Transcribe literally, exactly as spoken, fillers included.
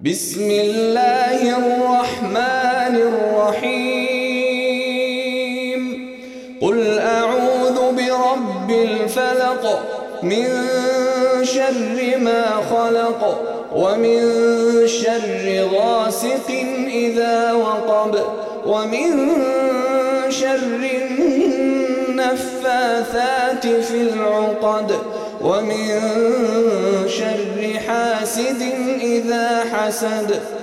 بسم الله الرحمن الرحيم قل أعوذ برب الفلق من شر ما خلق ومن شر غاسق إذا وقب ومن شر النفاثات في العقد ومن شر حاسد إذا حسد